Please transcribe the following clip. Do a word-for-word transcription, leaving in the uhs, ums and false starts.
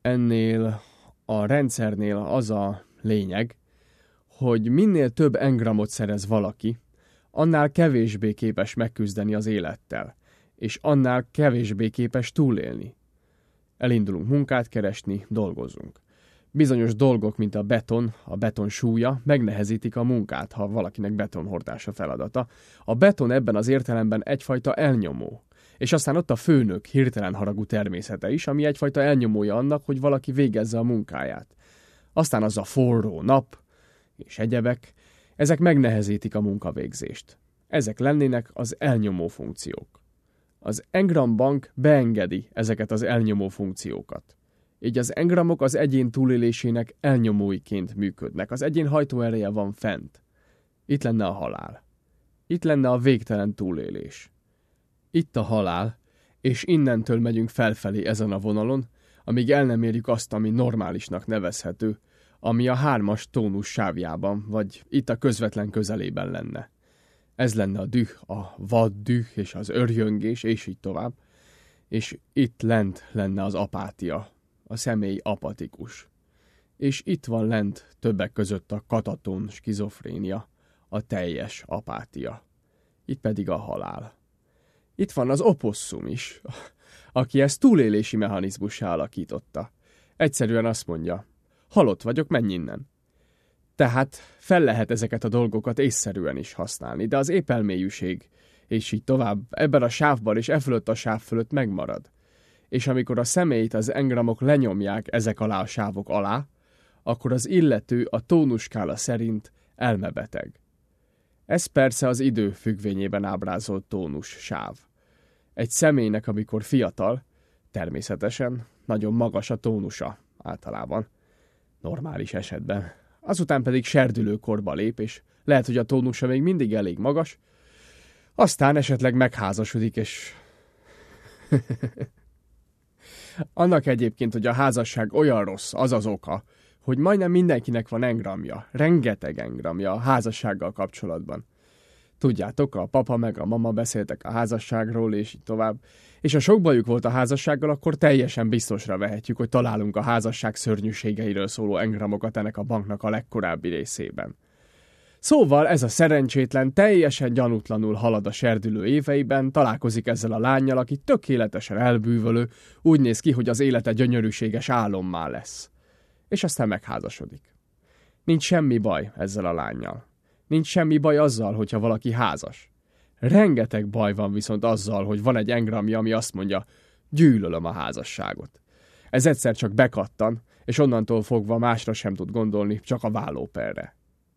Ennél a rendszernél az a lényeg, hogy minél több engramot szerez valaki, annál kevésbé képes megküzdeni az élettel, és annál kevésbé képes túlélni. Elindulunk munkát keresni, dolgozunk. Bizonyos dolgok, mint a beton, a beton súlya megnehezítik a munkát, ha valakinek betonhordása feladata. A beton ebben az értelemben egyfajta elnyomó. És aztán ott a főnök hirtelen haragú természete is, ami egyfajta elnyomója annak, hogy valaki végezze a munkáját. Aztán az a forró nap és egyebek, ezek megnehezítik a munkavégzést. Ezek lennének az elnyomó funkciók. Az Engram Bank beengedi ezeket az elnyomó funkciókat. Így az engramok az egyén túlélésének elnyomóiként működnek. Az egyén hajtóereje van fent. Itt lenne a halál. Itt lenne a végtelen túlélés. Itt a halál, és innentől megyünk felfelé ezen a vonalon, amíg el nem érjük azt, ami normálisnak nevezhető, ami a hármas tónus sávjában, vagy itt a közvetlen közelében lenne. Ez lenne a düh, a vad düh és az örjöngés, és így tovább. És itt lent lenne az apátia, a személy apatikus. És itt van lent többek között a kataton skizofrénia, a teljes apátia. Itt pedig a halál. Itt van az oposszum is, aki ezt túlélési mechanizmussá alakította. Egyszerűen azt mondja, halott vagyok, menj innen. Tehát fel lehet ezeket a dolgokat észszerűen is használni, de az épelmélyűség, és így tovább, ebben a sávban és e fölött a sáv fölött megmarad. És amikor a személyt az engramok lenyomják ezek alá a sávok alá, akkor az illető a tónuskála szerint elmebeteg. Ez persze az idő függvényében ábrázolt tónus sáv. Egy személynek, amikor fiatal, természetesen nagyon magas a tónusa általában, normális esetben. Azután pedig serdülőkorba lép, és lehet, hogy a tónusa még mindig elég magas, aztán esetleg megházasodik, és... Annak egyébként, hogy a házasság olyan rossz, az az oka, hogy majdnem mindenkinek van engramja, rengeteg engramja a házassággal kapcsolatban. Tudjátok, a papa meg a mama beszéltek a házasságról, és így tovább. És ha sok bajuk volt a házassággal, akkor teljesen biztosra vehetjük, hogy találunk a házasság szörnyűségeiről szóló engramokat ennek a banknak a legkorábbi részében. Szóval ez a szerencsétlen teljesen gyanútlanul halad a serdülő éveiben, találkozik ezzel a lánnyal, aki tökéletesen elbűvölő, úgy néz ki, hogy az élete gyönyörűséges álommá lesz. És aztán megházasodik. Nincs semmi baj ezzel a lánnyal. Nincs semmi baj azzal, hogyha valaki házas. Rengeteg baj van viszont azzal, hogy van egy engramja, ami azt mondja, gyűlölöm a házasságot. Ez egyszer csak bekattan, és onnantól fogva másra sem tud gondolni, csak a vállóperre.